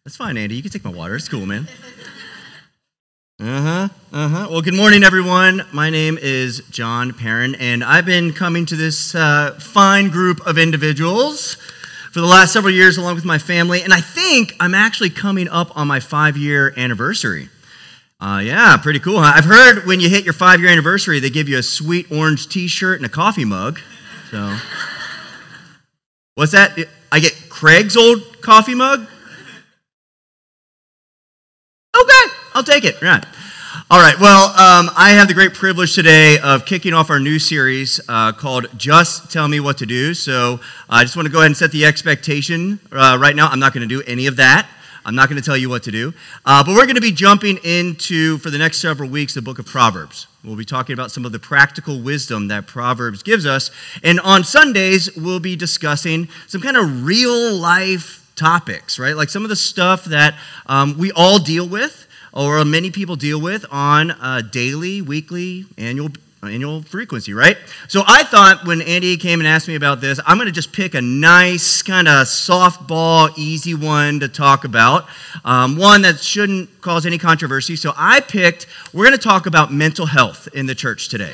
That's fine, Andy. You can take my water. It's cool, man. Well, good morning, everyone. My name is John Perrin, and I've been coming to this fine group of individuals for the last several years along with my family, and I think I'm actually coming up on my 5-year anniversary. Yeah, pretty cool, huh? I've heard when you hit your 5-year anniversary, they give you a sweet orange t-shirt and a coffee mug. So, what's that? I get Craig's old coffee mug? Okay, I'll take it. Right. All right, well, I have the great privilege today of kicking off our new series called Just Tell Me What to Do. So I just want to go ahead and set the expectation right now. I'm not going to do any of that. I'm not going to tell you what to do. But we're going to be jumping into, for the next several weeks, the book of Proverbs. We'll be talking about some of the practical wisdom that Proverbs gives us. And on Sundays, we'll be discussing some kind of real-life topics, right? Like some of the stuff that we all deal with, or many people deal with on a daily, weekly, annual frequency, right? So I thought when Andy came and asked me about this, I'm going to just pick a nice kind of softball, easy one to talk about, one that shouldn't cause any controversy. So we're going to talk about mental health in the church today.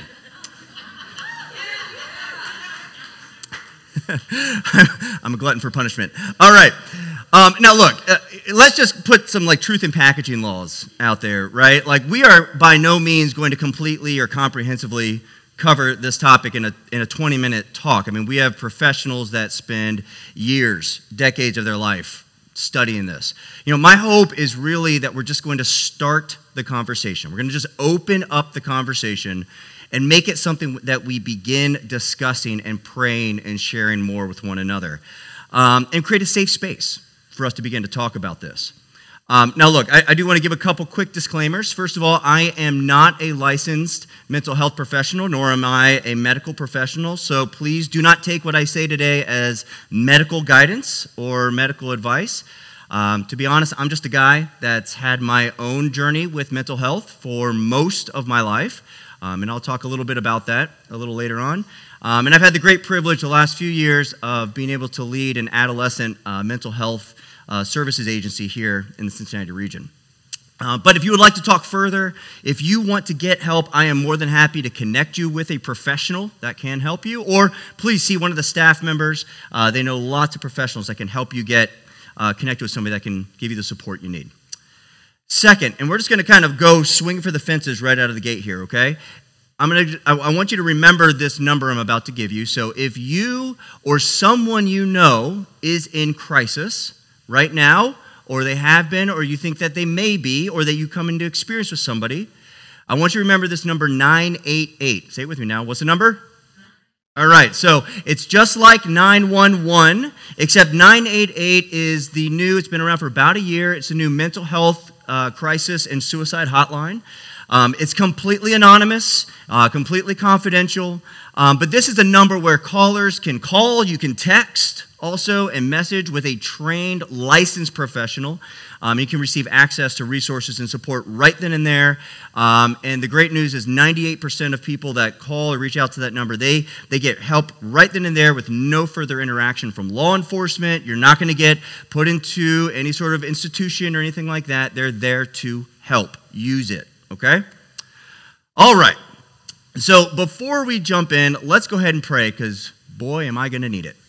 I'm a glutton for punishment. All right. Now look, let's just put some truth in packaging laws out there, right? We are by no means going to completely or comprehensively cover this topic in a 20-minute talk. I mean, we have professionals that spend years, decades of their life studying this. My hope is really that we're just going to start the conversation. We're going to just open up the conversation and make it something that we begin discussing and praying and sharing more with one another. And create a safe space for us to begin to talk about this. Now look, I do want to give a couple quick disclaimers. First of all, I am not a licensed mental health professional, nor am I a medical professional, so please do not take what I say today as medical guidance or medical advice. To be honest, I'm just a guy that's had my own journey with mental health for most of my life, and I'll talk a little bit about that a little later on. And I've had the great privilege the last few years of being able to lead an adolescent mental health services agency here in the Cincinnati region. But if you would like to talk further, if you want to get help, I am more than happy to connect you with a professional that can help you, or please see one of the staff members. They know lots of professionals that can help you get connected with somebody that can give you the support you need. Second, and we're just going to kind of go swing for the fences right out of the gate here, okay? I want you to remember this number I'm about to give you. So if you or someone you know is in crisis right now, or they have been, or you think that they may be, or that you come into experience with somebody, I want you to remember this number 988. Say it with me now. What's the number? All right, so it's just like 911, except 988 is it's been around for about a year. It's a new mental health crisis and suicide hotline. It's completely anonymous, completely confidential, but this is a number where callers can call, you can text also, and message with a trained, licensed professional. You can receive access to resources and support right then and there. And the great news is 98% of people that call or reach out to that number, they get help right then and there with no further interaction from law enforcement. You're not going to get put into any sort of institution or anything like that. They're there to help. Use it. Okay? All right. So before we jump in, let's go ahead and pray, because boy, am I going to need it.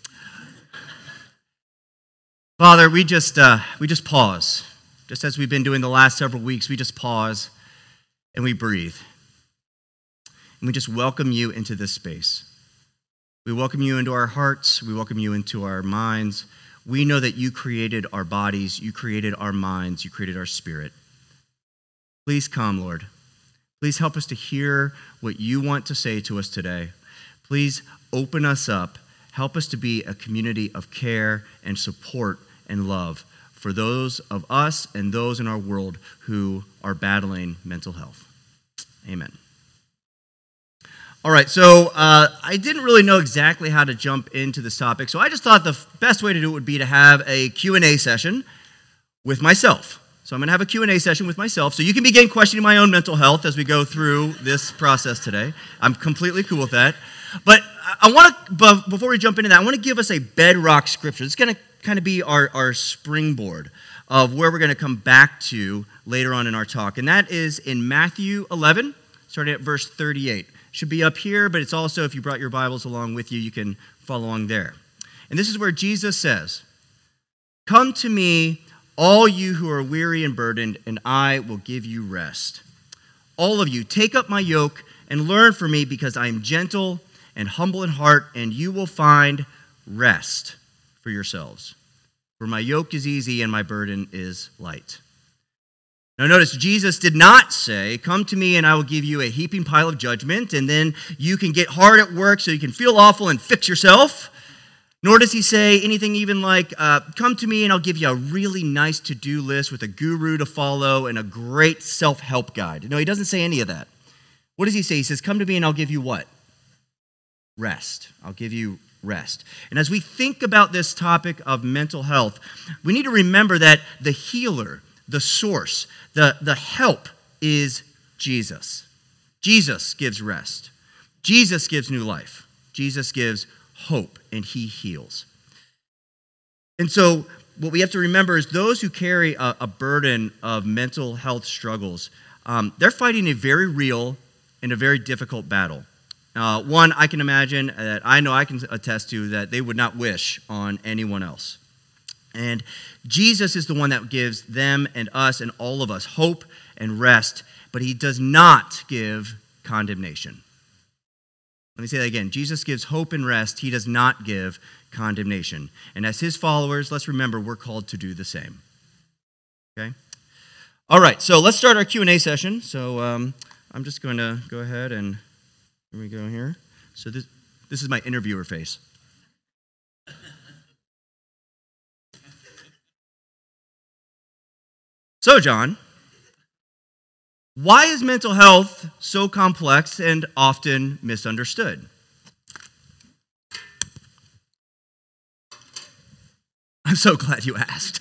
Father, we just pause. Just as we've been doing the last several weeks, we just pause and we breathe. And we just welcome you into this space. We welcome you into our hearts. We welcome you into our minds. We know that you created our bodies, you created our minds, you created our spirit. Please come, Lord. Please help us to hear what you want to say to us today. Please open us up. Help us to be a community of care and support and love for those of us and those in our world who are battling mental health. Amen. All right, so I didn't really know exactly how to jump into this topic, so I just thought the best way to do it would be to have a Q&A session with myself. So I'm going to have a Q&A session with myself, so you can begin questioning my own mental health as we go through this process today. I'm completely cool with that. But before we jump into that, I want to give us a bedrock scripture. It's going to kind of be our springboard. of where we're going to come back to later on in our talk. And that is in Matthew 11, starting at verse 38. Should be up here, but it's also, if you brought your Bibles along with you, you can follow along there. And this is where Jesus says, "Come to me, all you who are weary and burdened, and I will give you rest. All of you, take up my yoke and learn from me, because I am gentle and humble in heart, and you will find rest for yourselves. For my yoke is easy and my burden is light." Now notice, Jesus did not say, "Come to me and I will give you a heaping pile of judgment, and then you can get hard at work so you can feel awful and fix yourself." Nor does he say anything even like, "Come to me and I'll give you a really nice to-do list with a guru to follow and a great self-help guide." No, he doesn't say any of that. What does he say? He says, "Come to me and I'll give you what? Rest. I'll give you rest." And as we think about this topic of mental health, we need to remember that the healer, the source, the help is Jesus. Jesus gives rest. Jesus gives new life. Jesus gives hope, and he heals. And so what we have to remember is those who carry a burden of mental health struggles, they're fighting a very real and a very difficult battle. One I can imagine, that I know I can attest to, that they would not wish on anyone else. And Jesus is the one that gives them and us and all of us hope and rest, but he does not give condemnation. Let me say that again. Jesus gives hope and rest. He does not give condemnation. And as his followers, let's remember we're called to do the same. Okay? All right, so let's start our Q&A session. So I'm just going to go ahead and, here we go here. So this is my interviewer face. So, John, why is mental health so complex and often misunderstood? I'm so glad you asked.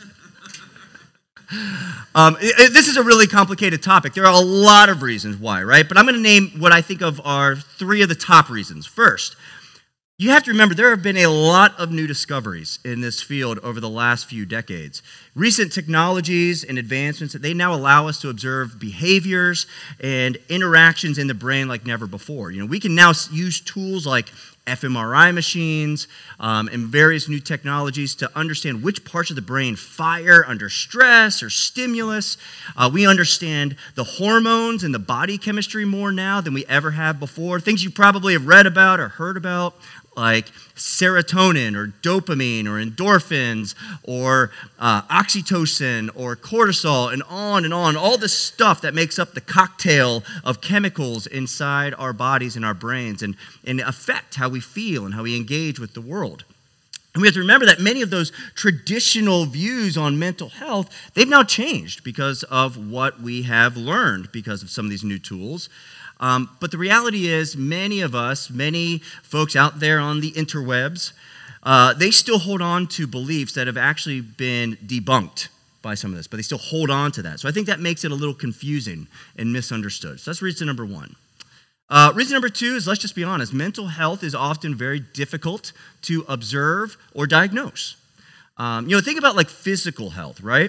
This is a really complicated topic. There are a lot of reasons why, right? But I'm going to name what I think of are three of the top reasons. First, you have to remember there have been a lot of new discoveries in this field over the last few decades. Recent technologies and advancements, they now allow us to observe behaviors and interactions in the brain like never before. We can now use tools like fMRI machines and various new technologies to understand which parts of the brain fire under stress or stimulus. We understand the hormones and the body chemistry more now than we ever have before. Things you probably have read about or heard about, like serotonin or dopamine or endorphins or oxytocin or cortisol and on, all the stuff that makes up the cocktail of chemicals inside our bodies and our brains and affect how we feel and how we engage with the world. And we have to remember that many of those traditional views on mental health, they've now changed because of what we have learned because of some of these new tools. But the reality is many folks out there on the interwebs, they still hold on to beliefs that have actually been debunked by some of this, but they still hold on to that. So I think that makes it a little confusing and misunderstood. So that's reason number one. Reason number two is, let's just be honest, mental health is often very difficult to observe or diagnose. Think about like physical health, right?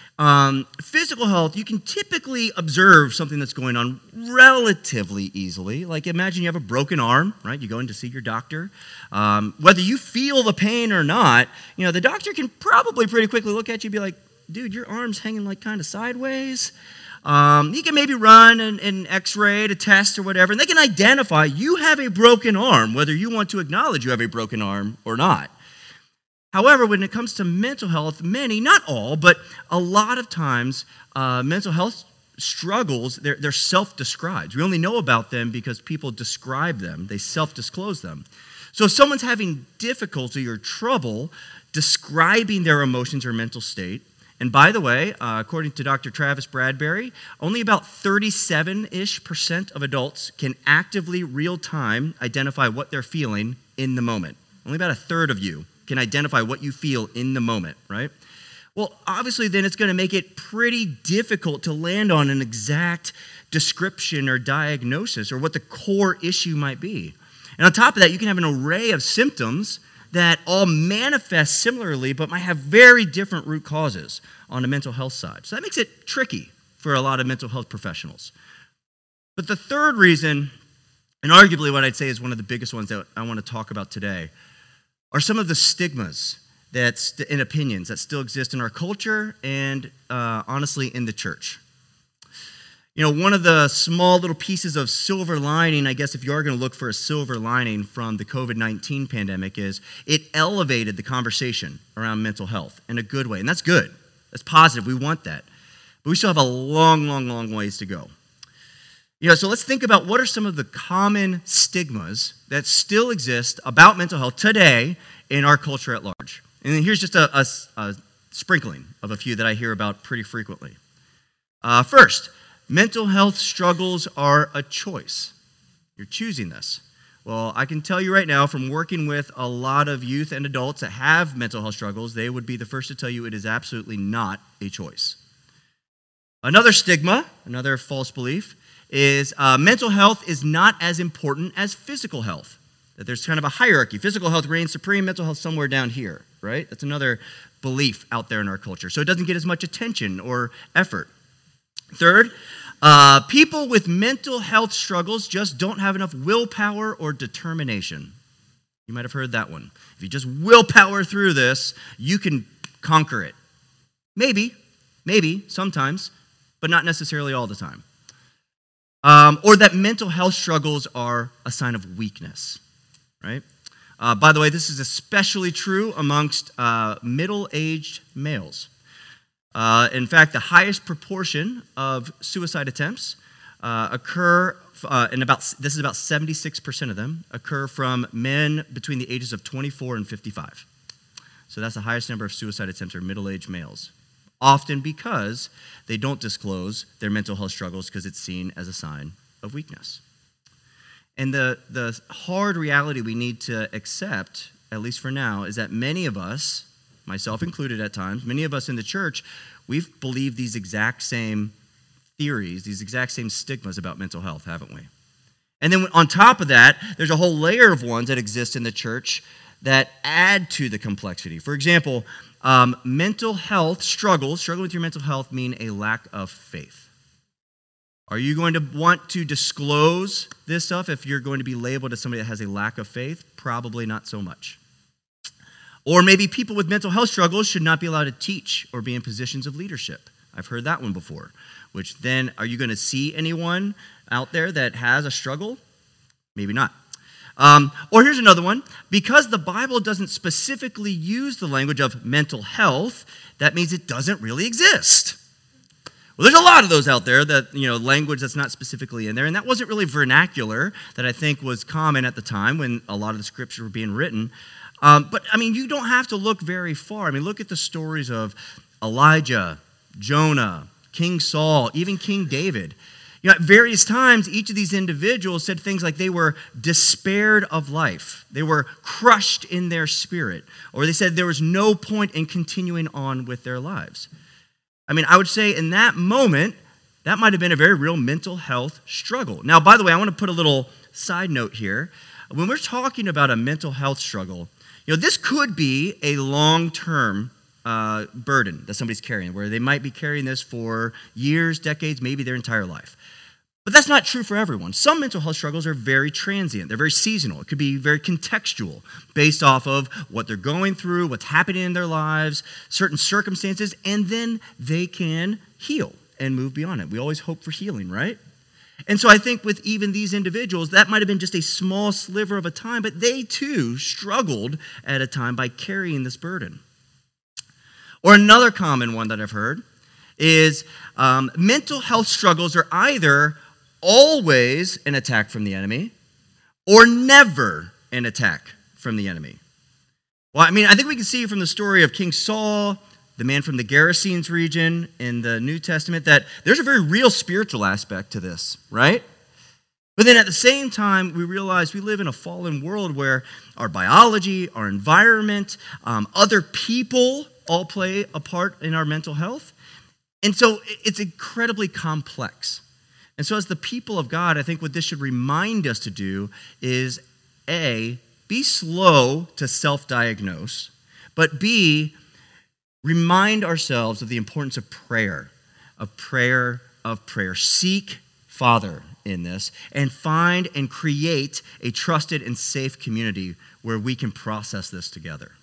Physical health, you can typically observe something that's going on relatively easily. Like imagine you have a broken arm, right? You go in to see your doctor. Whether you feel the pain or not, the doctor can probably pretty quickly look at you and be like, "Dude, your arm's hanging like kind of sideways." He can maybe run an x-ray to test or whatever, and they can identify you have a broken arm, whether you want to acknowledge you have a broken arm or not. However, when it comes to mental health, many, not all, but a lot of times, mental health struggles, they're self-described. We only know about them because people describe them. They self-disclose them. So if someone's having difficulty or trouble describing their emotions or mental state, and by the way, according to Dr. Travis Bradbury, only about 37-ish% of adults can actively, real-time, identify what they're feeling in the moment. Only about a third of you can identify what you feel in the moment, right? Well, obviously, then it's going to make it pretty difficult to land on an exact description or diagnosis or what the core issue might be. And on top of that, you can have an array of symptoms that all manifest similarly but might have very different root causes on the mental health side. So that makes it tricky for a lot of mental health professionals. But the third reason, and arguably what I'd say is one of the biggest ones that I want to talk about today, are some of the stigmas and opinions that still exist in our culture and honestly in the church. You know, one of the small little pieces of silver lining, I guess if you are going to look for a silver lining from the COVID-19 pandemic, is it elevated the conversation around mental health in a good way. And that's good. That's positive. We want that. But we still have a long, long, long ways to go. You know, so let's think about what are some of the common stigmas that still exist about mental health today in our culture at large. And then here's just a sprinkling of a few that I hear about pretty frequently. First, mental health struggles are a choice. You're choosing this. Well, I can tell you right now from working with a lot of youth and adults that have mental health struggles, they would be the first to tell you it is absolutely not a choice. Another stigma, another false belief, is mental health is not as important as physical health. That there's kind of a hierarchy. Physical health reigns supreme, mental health somewhere down here, right? That's another belief out there in our culture. So it doesn't get as much attention or effort. Third, people with mental health struggles just don't have enough willpower or determination. You might have heard that one. If you just willpower through this, you can conquer it. Maybe, sometimes, but not necessarily all the time. Or that mental health struggles are a sign of weakness, right? By the way, this is especially true amongst middle-aged males. In fact, the highest proportion of suicide attempts occur this is about 76% of them occur from men between the ages of 24 and 55. So that's the highest number of suicide attempts are middle-aged males, often because they don't disclose their mental health struggles because it's seen as a sign of weakness. And the hard reality we need to accept, at least for now, is that many of us, myself included at times, many of us in the church, we've believed these exact same theories, these exact same stigmas about mental health, haven't we? And then on top of that, there's a whole layer of ones that exist in the church that add to the complexity. For example, mental health struggling with your mental health mean a lack of faith. Are you going to want to disclose this stuff if you're going to be labeled as somebody that has a lack of faith? Probably not so much. Or maybe people with mental health struggles should not be allowed to teach or be in positions of leadership. I've heard that one before. Which then, are you going to see anyone out there that has a struggle? Maybe not. Or here's another one. Because the Bible doesn't specifically use the language of mental health, that means it doesn't really exist. Well, there's a lot of those out there that, language that's not specifically in there, and that wasn't really vernacular that I think was common at the time when a lot of the scriptures were being written. But you don't have to look very far. Look at the stories of Elijah, Jonah, King Saul, even King David. At various times, each of these individuals said things like they were despaired of life. They were crushed in their spirit. Or they said there was no point in continuing on with their lives. I would say in that moment, that might have been a very real mental health struggle. Now, by the way, I want to put a little side note here. When we're talking about a mental health struggle, this could be a long-term burden that somebody's carrying, where they might be carrying this for years, decades, maybe their entire life. But that's not true for everyone. Some mental health struggles are very transient. They're very seasonal. It could be very contextual, based off of what they're going through, what's happening in their lives, certain circumstances, and then they can heal and move beyond it. We always hope for healing, right? And so I think with even these individuals, that might have been just a small sliver of a time, but they too struggled at a time by carrying this burden. Or another common one that I've heard is mental health struggles are either always an attack from the enemy or never an attack from the enemy. Well, I think we can see from the story of King Saul, the man from the Gerasenes region in the New Testament, that there's a very real spiritual aspect to this, right? But then at the same time, we realize we live in a fallen world where our biology, our environment, other people all play a part in our mental health. And so it's incredibly complex. And so as the people of God, I think what this should remind us to do is, A, be slow to self-diagnose, but B, remind ourselves of the importance of prayer, of prayer, of prayer. Seek Father in this and find and create a trusted and safe community where we can process this together.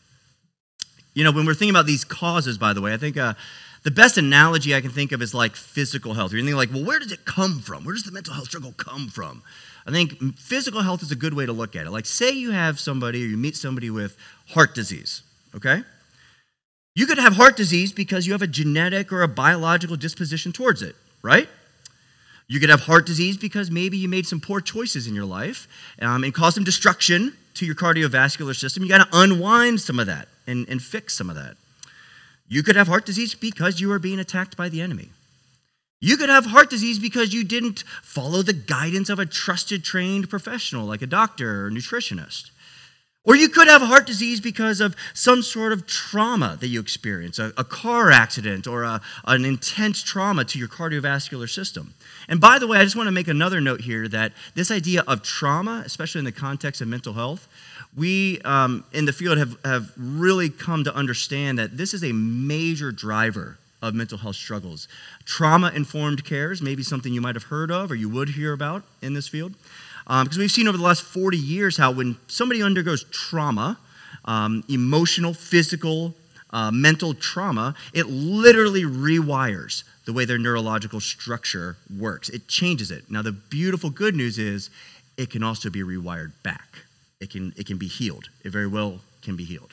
You know, when we're thinking about these causes, by the way, I think the best analogy I can think of is like physical health. You're thinking like, well, where does it come from? Where does the mental health struggle come from? I think physical health is a good way to look at it. Like say you have somebody or you meet somebody with heart disease, okay? You could have heart disease because you have a genetic or a biological disposition towards it, right? You could have heart disease because maybe you made some poor choices in your life and caused some destruction to your cardiovascular system. You got to unwind some of that and fix some of that. You could have heart disease because you are being attacked by the enemy. You could have heart disease because you didn't follow the guidance of a trusted, trained professional like a doctor or nutritionist. Or you could have heart disease because of some sort of trauma that you experience, a car accident or an intense trauma to your cardiovascular system. And by the way, I just want to make another note here that this idea of trauma, especially in the context of mental health, we in the field have really come to understand that this is a major driver of mental health struggles. Trauma-informed care is maybe something you might have heard of or you would hear about in this field. Because we've seen over the last 40 years how when somebody undergoes trauma, emotional, physical, mental trauma, it literally rewires the way their neurological structure works. It changes it. Now, the beautiful good news is it can also be rewired back. It can be healed. It very well can be healed.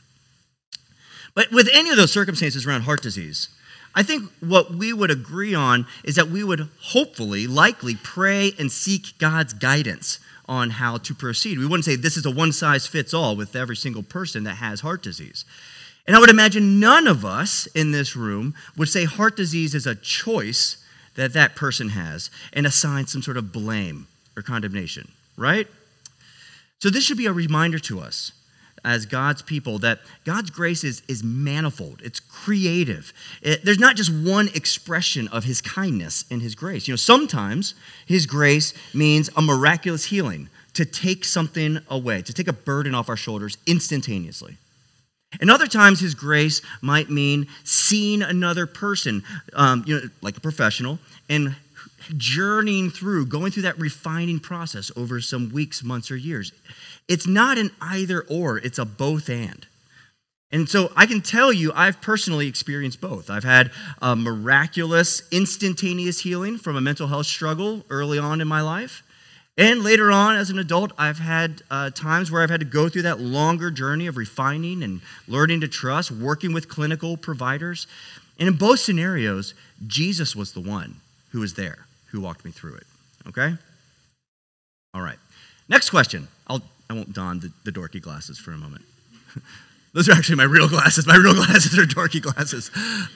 But with any of those circumstances around heart disease, I think what we would agree on is that we would hopefully, likely pray and seek God's guidance on how to proceed. We wouldn't say this is a one-size-fits-all with every single person that has heart disease. And I would imagine none of us in this room would say heart disease is a choice that that person has and assign some sort of blame or condemnation, right? So this should be a reminder to us as God's people that God's grace is manifold. It's creative. There's not just one expression of his kindness and his grace. You know, sometimes his grace means a miraculous healing, to take something away, to take a burden off our shoulders instantaneously. And other times his grace might mean seeing another person, like a professional, and journeying through, going through that refining process over some weeks, months, or years. It's not an either or, it's a both and. And so I can tell you, I've personally experienced both. I've had a miraculous, instantaneous healing from a mental health struggle early on in my life. And later on, as an adult, I've had times where I've had to go through that longer journey of refining and learning to trust, working with clinical providers. And in both scenarios, Jesus was the one who was there, who walked me through it. Okay? All right. Next question. I won't don the dorky glasses for a moment. Those are actually my real glasses. My real glasses are dorky glasses.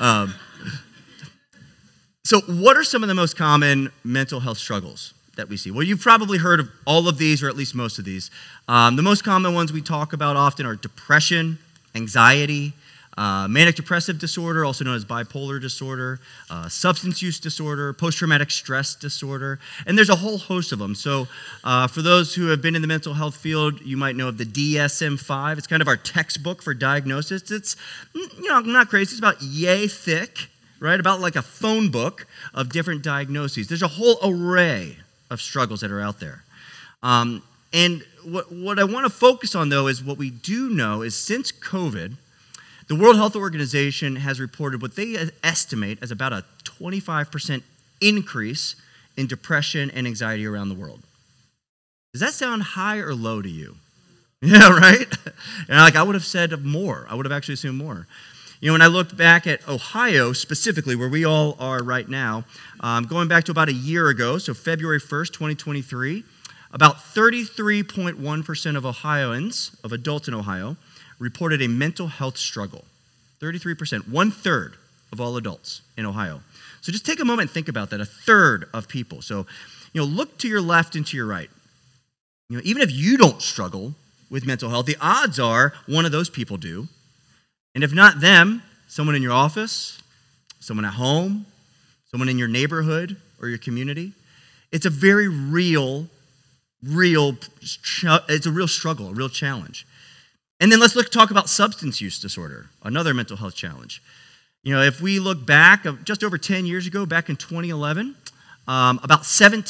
So what are some of the most common mental health struggles that we see? Well, you've probably heard of all of these, or at least most of these. The most common ones we talk about often are depression, anxiety, manic depressive disorder, also known as bipolar disorder, substance use disorder, post-traumatic stress disorder, and there's a whole host of them. So for those who have been in the mental health field, you might know of the DSM-5. It's kind of our textbook for diagnosis. It's, not crazy. It's about yay thick, right? About like a phone book of different diagnoses. There's a whole array of struggles that are out there. And what I want to focus on, though, is what we do know is since COVID, the World Health Organization has reported what they estimate as about a 25% increase in depression and anxiety around the world. Does that sound high or low to you? Yeah, right? And I would have said more. I would have actually assumed more. When I looked back at Ohio specifically, where we all are right now, going back to about a year ago, so February 1st, 2023, about 33.1% of Ohioans, of adults in Ohio, reported a mental health struggle. 33%, 1/3 of all adults in Ohio. So just take a moment and think about that, 1/3 of people. So, look to your left and to your right. Even if you don't struggle with mental health, the odds are one of those people do. And if not them, someone in your office, someone at home, someone in your neighborhood or your community. It's a very real it's a real struggle, a real challenge. And then let's talk about substance use disorder, another mental health challenge. If we look back, just over 10 years ago, back in 2011, about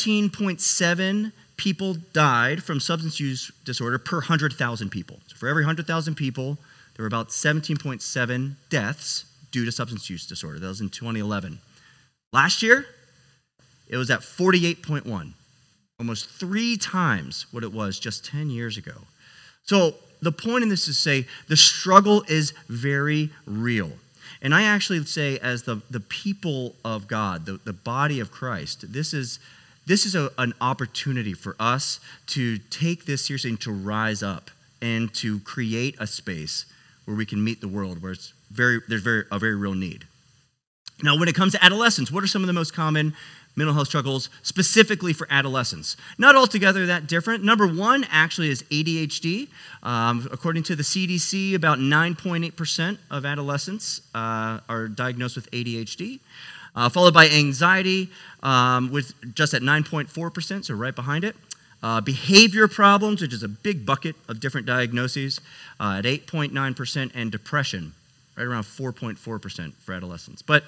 17.7 people died from substance use disorder per 100,000 people. So for every 100,000 people, there were about 17.7 deaths due to substance use disorder. That was in 2011. Last year, it was at 48.1, almost 3 times what it was just 10 years ago. So the point in this is to say the struggle is very real. And I actually say, as the people of God, the body of Christ, this is an opportunity for us to take this seriously and to rise up and to create a space where we can meet the world where there's a very real need. Now, when it comes to adolescents, what are some of the most common mental health struggles specifically for adolescents? Not altogether that different. Number one actually is ADHD. According to the CDC, about 9.8% of adolescents are diagnosed with ADHD, followed by anxiety with just at 9.4%, so right behind it. Behavior problems, which is a big bucket of different diagnoses, at 8.9%, and depression, right around 4.4% for adolescents. But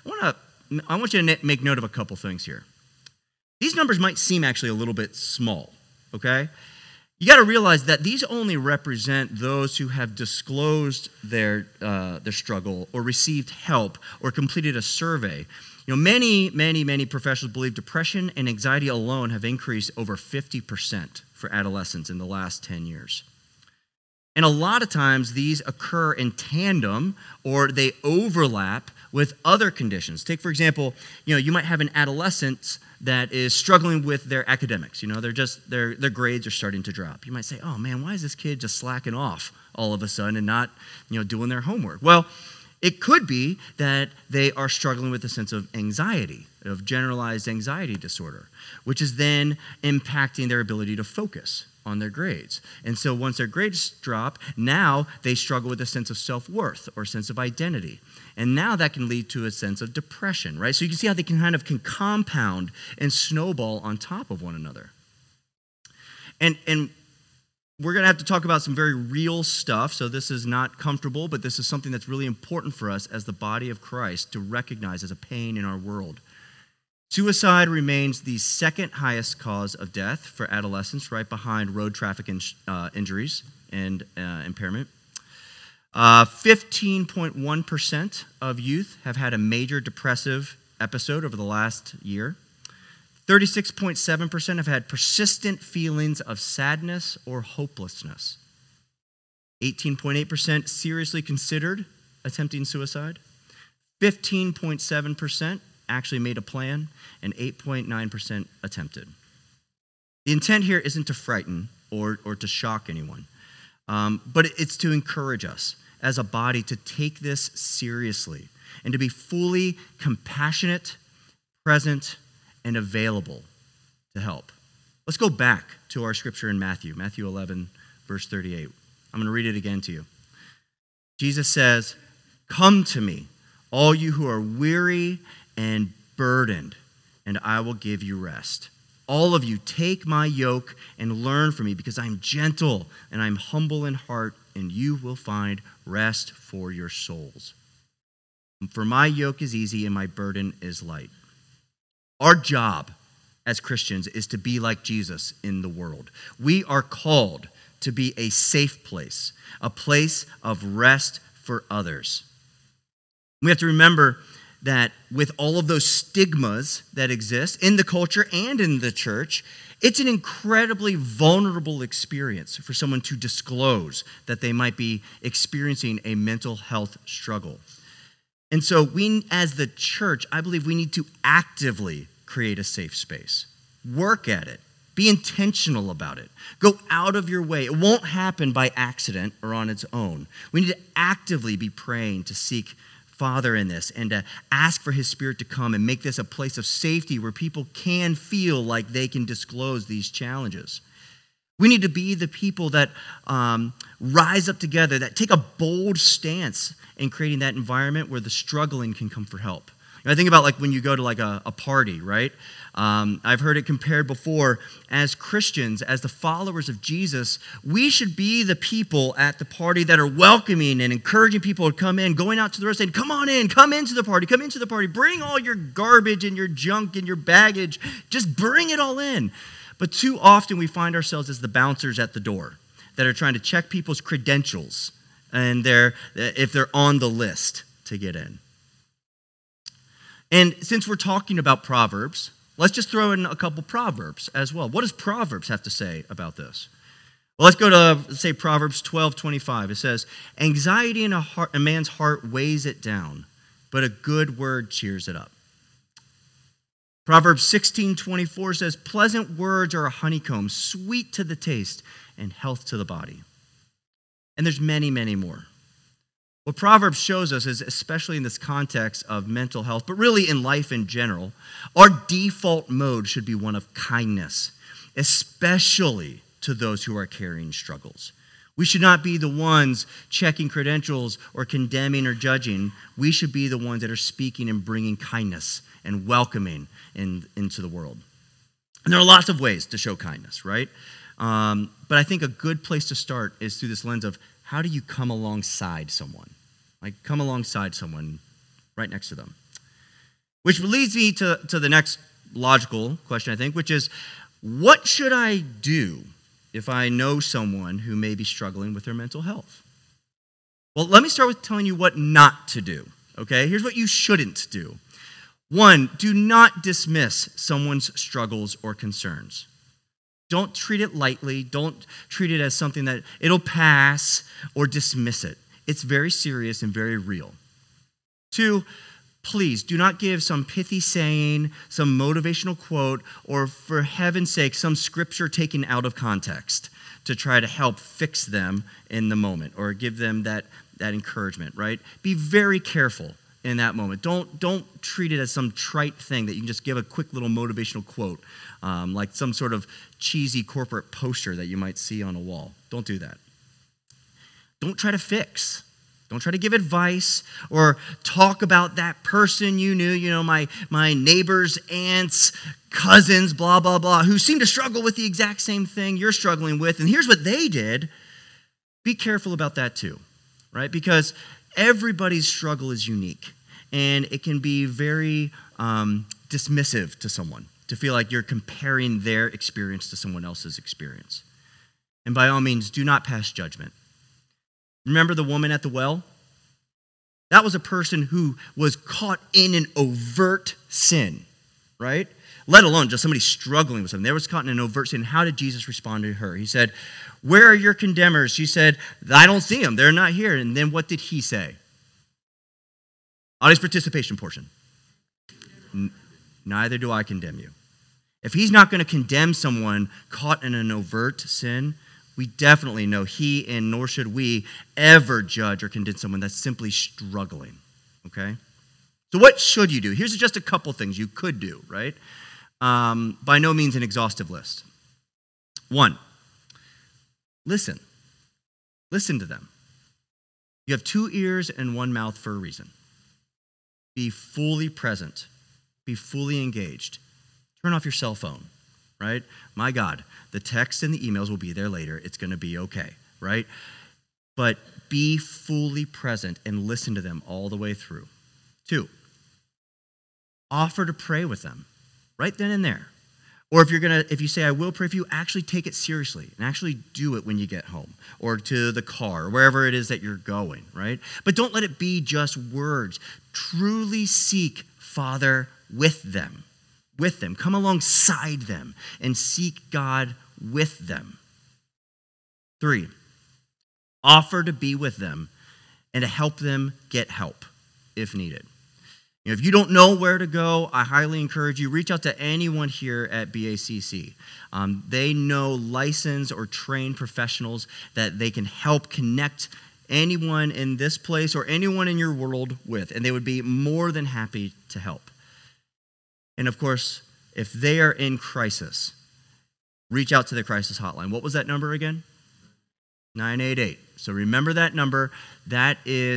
I want you to make note of a couple things here. These numbers might seem actually a little bit small, okay? You got to realize that these only represent those who have disclosed their struggle or received help or completed a survey. Many professionals believe depression and anxiety alone have increased over 50% for adolescents in the last 10 years. And a lot of times these occur in tandem or they overlap with other conditions. Take, for example, you might have an adolescent that is struggling with their academics. Their grades are starting to drop. You might say, oh man, why is this kid just slacking off all of a sudden and not, doing their homework? Well, it could be that they are struggling with a sense of anxiety, of generalized anxiety disorder, which is then impacting their ability to focus on their grades. And so once their grades drop, now they struggle with a sense of self-worth or sense of identity. And now that can lead to a sense of depression, right? So you can see how they can compound and snowball on top of one another. And we're going to have to talk about some very real stuff, so this is not comfortable, but this is something that's really important for us as the body of Christ to recognize as a pain in our world. Suicide remains the second highest cause of death for adolescents, right behind road traffic injuries and impairment. 15.1% of youth have had a major depressive episode over the last year. 36.7% have had persistent feelings of sadness or hopelessness. 18.8% seriously considered attempting suicide. 15.7% actually made a plan, and 8.9% attempted. The intent here isn't to frighten or to shock anyone, but it's to encourage us as a body to take this seriously and to be fully compassionate, present, and available to help. Let's go back to our scripture in Matthew 11, verse 38. I'm going to read it again to you. Jesus says, "Come to me, all you who are weary and burdened, and I will give you rest. All of you, take my yoke and learn from me, because I am gentle and I am humble in heart, and you will find rest for your souls. For my yoke is easy and my burden is light." Our job as Christians is to be like Jesus in the world. We are called to be a safe place, a place of rest for others. We have to remember that with all of those stigmas that exist in the culture and in the church, it's an incredibly vulnerable experience for someone to disclose that they might be experiencing a mental health struggle. And so we, as the church, I believe we need to actively create a safe space. Work at it. Be intentional about it. Go out of your way. It won't happen by accident or on its own. We need to actively be praying to seek Father in this and to ask for His Spirit to come and make this a place of safety where people can feel like they can disclose these challenges. We need to be the people that rise up together, that take a bold stance in creating that environment where the struggling can come for help. And I think about like when you go to like a party, right? I've heard it compared before. As Christians, as the followers of Jesus, we should be the people at the party that are welcoming and encouraging people to come in, going out to the rest saying, come on in, come into the party, bring all your garbage and your junk and your baggage, just bring it all in. But too often we find ourselves as the bouncers at the door that are trying to check people's credentials and if they're on the list to get in. And since we're talking about Proverbs, let's just throw in a couple Proverbs as well. What does Proverbs have to say about this? Well, let's go to, say, Proverbs 12:25. It says, anxiety in a man's heart weighs it down, but a good word cheers it up. Proverbs 16:24 says, pleasant words are a honeycomb, sweet to the taste and health to the body. And there's many, many more. What Proverbs shows us is, especially in this context of mental health, but really in life in general, our default mode should be one of kindness, especially to those who are carrying struggles. We should not be the ones checking credentials or condemning or judging. We should be the ones that are speaking and bringing kindness and welcoming into the world. And there are lots of ways to show kindness, right? But I think a good place to start is through this lens of how do you come alongside someone? Like come alongside someone right next to them. Which leads me to the next logical question, I think, which is, what should I do if I know someone who may be struggling with their mental health? Well, let me start with telling you what not to do, okay? Here's what you shouldn't do. 1, do not dismiss someone's struggles or concerns. Don't treat it lightly. Don't treat it as something that it'll pass or dismiss it. It's very serious and very real. 2, please do not give some pithy saying, some motivational quote, or for heaven's sake, some scripture taken out of context to try to help fix them in the moment or give them that encouragement, right? Be very careful in that moment. Don't treat it as some trite thing that you can just give a quick little motivational quote, like some sort of cheesy corporate poster that you might see on a wall. Don't do that. Don't try to fix. Don't try to give advice or talk about that person you knew, my neighbor's aunt's cousins, blah, blah, blah, who seem to struggle with the exact same thing you're struggling with, and here's what they did. Be careful about that too, right? Because everybody's struggle is unique, and it can be very dismissive to someone to feel like you're comparing their experience to someone else's experience. And by all means, do not pass judgment. Remember the woman at the well? That was a person who was caught in an overt sin, right? Let alone just somebody struggling with something. They was caught in an overt sin. How did Jesus respond to her? He said, where are your condemners? She said, I don't see them. They're not here. And then what did he say? Audience participation portion. Neither do I condemn you. If he's not going to condemn someone caught in an overt sin, we definitely know he, and nor should we ever judge or condemn someone that's simply struggling, okay? So what should you do? Here's just a couple things you could do, right? By no means an exhaustive list. 1, listen. Listen to them. You have 2 ears and 1 mouth for a reason. Be fully present. Be fully engaged. Turn off your cell phone. Right? My God, the texts and the emails will be there later. It's going to be okay, right? But be fully present and listen to them all the way through. 2, offer to pray with them right then and there. Or if you say, I will pray for you, actually take it seriously and actually do it when you get home or to the car or wherever it is that you're going, right? But don't let it be just words. Truly seek Father with them. Come alongside them and seek God with them. 3, offer to be with them and to help them get help if needed. If you don't know where to go, I highly encourage you, reach out to anyone here at BACC. They know licensed or trained professionals that they can help connect anyone in this place or anyone in your world with, and they would be more than happy to help. And of course, if they are in crisis, reach out to the crisis hotline. What was that number again? 988. So remember that number. That is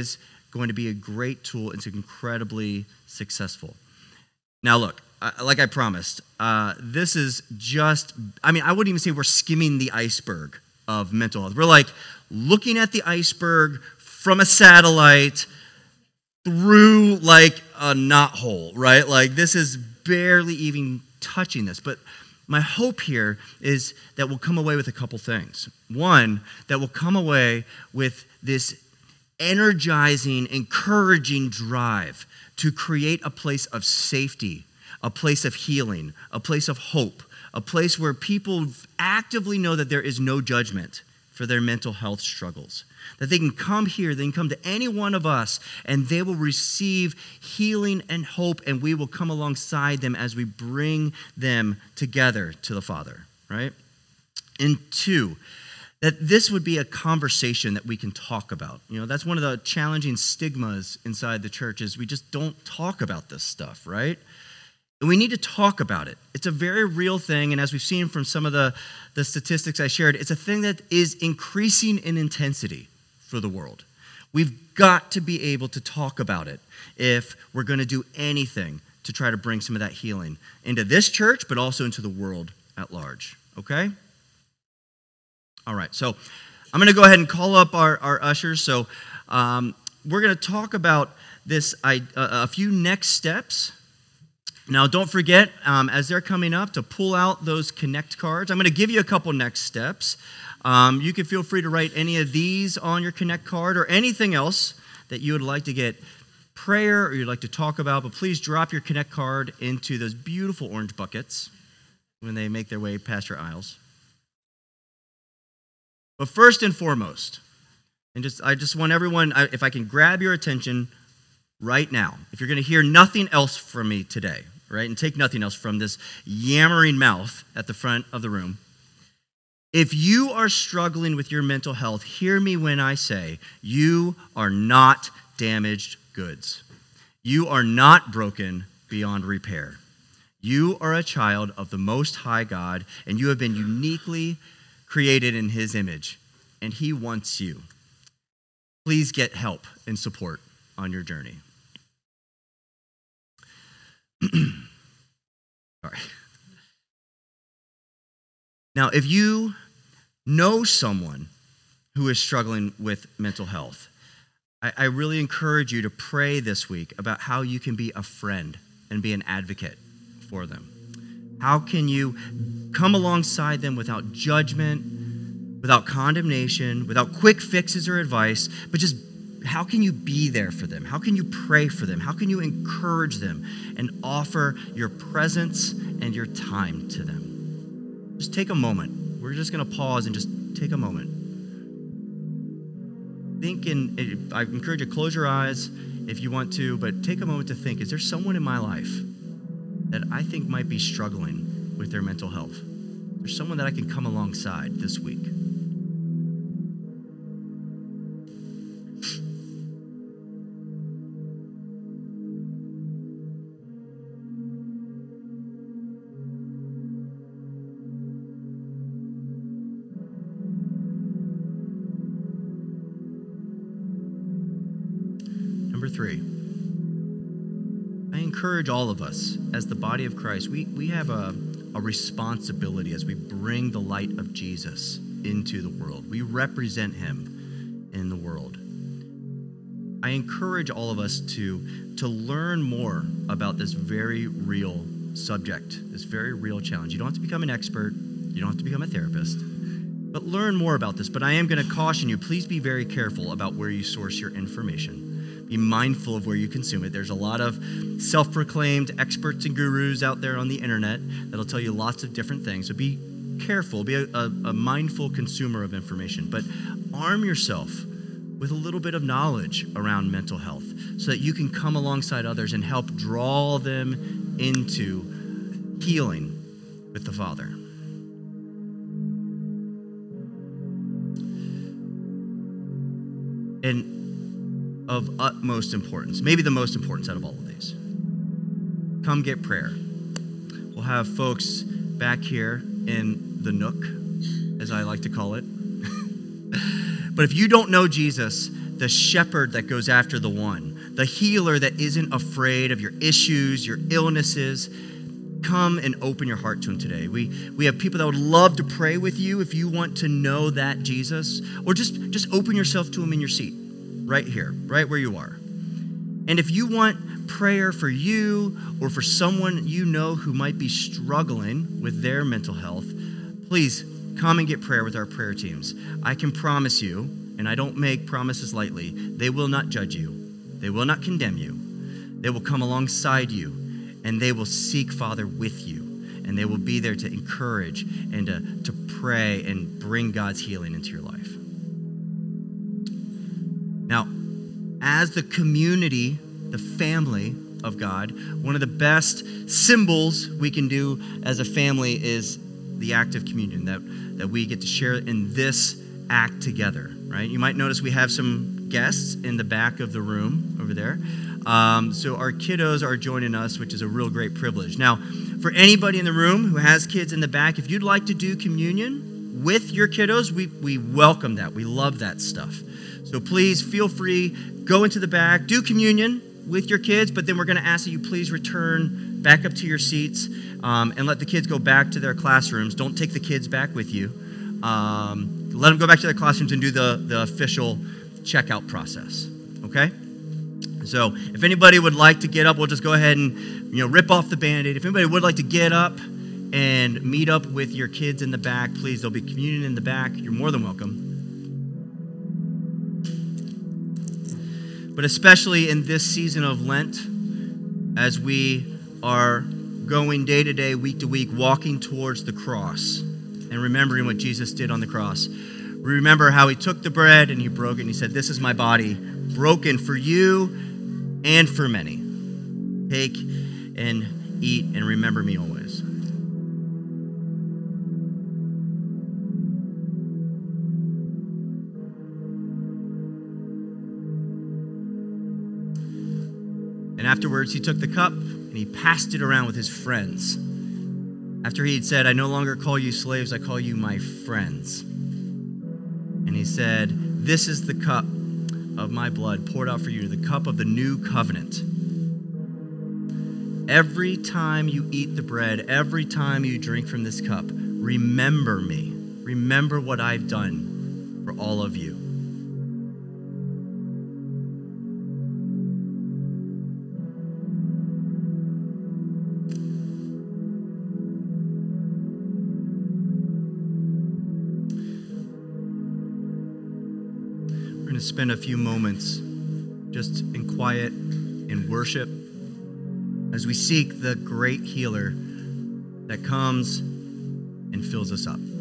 going to be a great tool. It's incredibly successful. Now, look, like I promised, this is just, I wouldn't even say we're skimming the iceberg of mental health. We're like looking at the iceberg from a satellite through like a knothole, right? Like this is barely even touching this. But my hope here is that we'll come away with a couple things. One, that we'll come away with this energizing, encouraging drive to create a place of safety, a place of healing, a place of hope, a place where people actively know that there is no judgment for their mental health struggles. That they can come here, they can come to any one of us, and they will receive healing and hope, and we will come alongside them as we bring them together to the Father, right? And two, that this would be a conversation that we can talk about. You know, that's one of the challenging stigmas inside the church is we just don't talk about this stuff, right? And we need to talk about it. It's a very real thing, and as we've seen from some of the statistics I shared, it's a thing that is increasing in intensity for the world. We've got to be able to talk about it if we're going to do anything to try to bring some of that healing into this church, but also into the world at large, okay? All right, so I'm going to go ahead and call up our ushers. So we're going to talk about this, a few next steps. Now, don't forget, as they're coming up, to pull out those Connect cards. I'm going to give you a couple next steps. You can feel free to write any of these on your Connect card or anything else that you would like to get prayer or you'd like to talk about, but please drop your Connect card into those beautiful orange buckets when they make their way past your aisles. But first and foremost, I just want everyone, if I can grab your attention right now, if you're going to hear nothing else from me today, right, and take nothing else from this yammering mouth at the front of the room, if you are struggling with your mental health, hear me when I say you are not damaged goods. You are not broken beyond repair. You are a child of the Most High God, and you have been uniquely created in His image, and He wants you. Please get help and support on your journey. All right. Now, if you know someone who is struggling with mental health, I really encourage you to pray this week about how you can be a friend and be an advocate for them. How can you come alongside them without judgment, without condemnation, without quick fixes or advice, but just how can you be there for them? How can you pray for them? How can you encourage them and offer your presence and your time to them? Just take a moment. We're just going to pause and just take a moment. I encourage you to close your eyes if you want to, but take a moment to think, is there someone in my life that I think might be struggling with their mental health? There's someone that I can come alongside this week. Number 3, I encourage all of us as the body of Christ, we have a responsibility as we bring the light of Jesus into the world. We represent Him in the world. I encourage all of us to learn more about this very real subject, this very real challenge. You don't have to become an expert. You don't have to become a therapist. But learn more about this. But I am going to caution you, please be very careful about where you source your information. Be mindful of where you consume it. There's a lot of self-proclaimed experts and gurus out there on the internet that'll tell you lots of different things. So be careful, be a mindful consumer of information, but arm yourself with a little bit of knowledge around mental health so that you can come alongside others and help draw them into healing with the Father. And of utmost importance, maybe the most importance out of all of these, come get prayer. We'll have folks back here in the nook, as I like to call it. But if you don't know Jesus, the shepherd that goes after the one, the healer that isn't afraid of your issues, your illnesses. Come and open your heart to him today. We have people that would love to pray with you if you want to know that Jesus, or just open yourself to him in your seat, right here, right where you are. And if you want prayer for you or for someone you know who might be struggling with their mental health, please come and get prayer with our prayer teams. I can promise you, and I don't make promises lightly, they will not judge you. They will not condemn you. They will come alongside you, and they will seek Father with you. And they will be there to encourage and to pray and bring God's healing into your life. Now, as the community, the family of God, one of the best symbols we can do as a family is the act of communion, that we get to share in this act together, right? You might notice we have some guests in the back of the room over there. So our kiddos are joining us, which is a real great privilege. Now, for anybody in the room who has kids in the back, if you'd like to do communion with your kiddos, we welcome that. We love that stuff. So please feel free, go into the back, do communion with your kids, but then we're going to ask that you please return back up to your seats and let the kids go back to their classrooms. Don't take the kids back with you. Let them go back to their classrooms and do the official checkout process, okay? So if anybody would like to get up, we'll just go ahead and rip off the Band-Aid. If anybody would like to get up and meet up with your kids in the back, please, there'll be communion in the back. You're more than welcome. But especially in this season of Lent, as we are going day to day, week to week, walking towards the cross and remembering what Jesus did on the cross. We remember how he took the bread and he broke it and he said, "This is my body broken for you and for many. Take and eat and remember me always." And afterwards, he took the cup and he passed it around with his friends. After he had said, "I no longer call you slaves, I call you my friends." And he said, "This is the cup of my blood poured out for you, the cup of the new covenant. Every time you eat the bread, every time you drink from this cup, remember me. Remember what I've done for all of you." To spend a few moments just in quiet and worship as we seek the great healer that comes and fills us up.